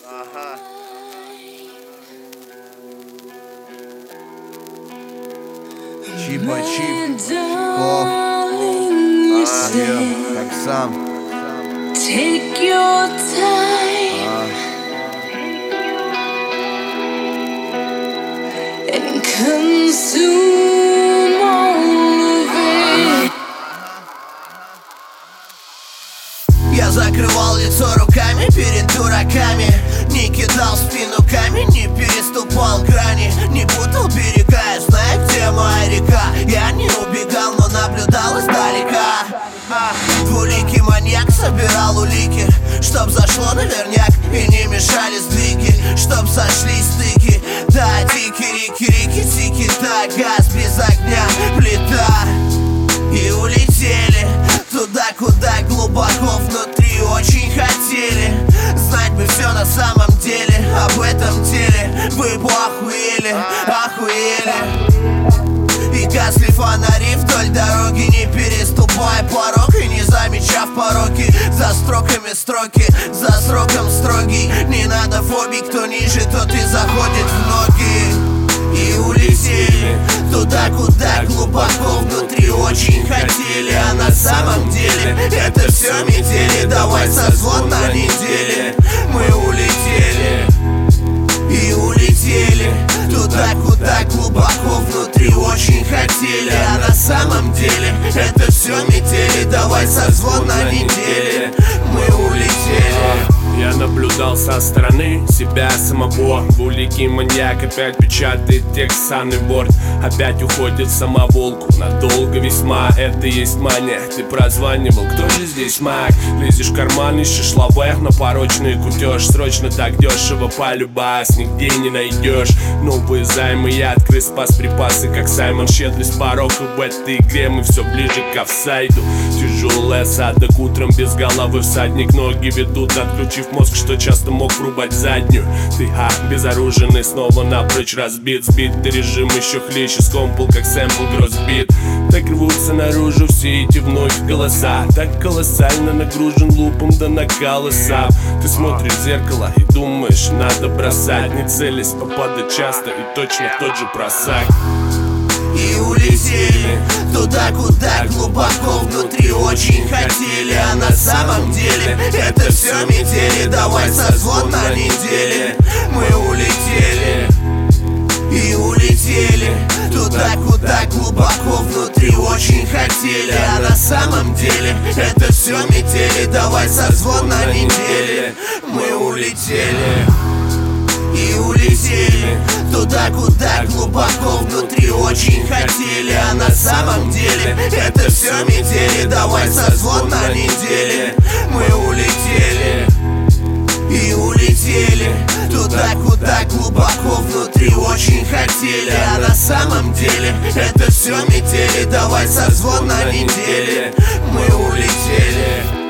Чипа-чип, как сам. Take your time and consume all of it. Я закрывал лицо руками перед дураками, не кидал в спину камень, не переступал грани, не путал берега, я знаю, где моя река. Я не убегал, но наблюдал издалека. Двуликий маньяк собирал улики, чтоб зашло наверняк и не мешали сдвиги, чтоб сошлись стыки. Да, тики-рики-рики-тики, да, газ без огня, плита. И улетели туда, куда глубоко внутри очень хотели знать бы все на самом деле, об этом деле вы бы охуели, охуели. И гасли фонари вдоль дороги, не переступая порог и не замечав пороки. За строками строки, за сроком строгий. Не надо фобий, кто ниже, тот и заходит в ноги. И улетели туда, куда глубоко внутри очень хотели, а на самом деле это все метели. Давай созвон на неделе. Мы улетели и улетели туда, куда глубоко внутри очень хотели, а на самом деле это все метели. Давай созвон на неделе. Мы улетели. Я наблюдал со стороны себя самого. Двуликий маньяк опять печатает текст санный борт. Опять уходит в самоволку, надолго весьма. Это есть мания, ты прозванивал, кто же здесь маг? Лезешь в карман, ищешь лавэх на порочный кутеж. Срочно так дешево полюбас, нигде не найдешь. Новые займы, я открыл спас припасы, как Саймон Щедрый с порога. В этой игре мы все ближе к офсайду. Тяжелый осадок, утром без головы всадник. Ноги ведут, отключив мозг, что часто мог врубать заднюю. Ты безоруженный, снова напрочь разбит. Сбитый режим еще хлеще, скомпал, как сэмпл гроссбит. Так рвутся наружу все эти вновь голоса. Так колоссально нагружен лупом до накала сап. Ты смотришь в зеркало и думаешь, надо бросать. Не целясь, попадать часто и точно в тот же просак. И улетели туда, куда глубоко внутри очень хотели, а на самом деле это все метели. Давай созвон на неделе. Мы улетели и улетели туда, куда глубоко внутри очень хотели, а на самом деле это все метели. Давай созвон на неделе. Мы улетели и улетели туда, куда глубоко внутри очень хотели, а на самом деле это все метели. Давай созвон на неделе. Мы улетели и улетели туда, куда глубоко внутри очень хотели, а на самом деле это все метели. Давай созвон на неделе. Мы улетели.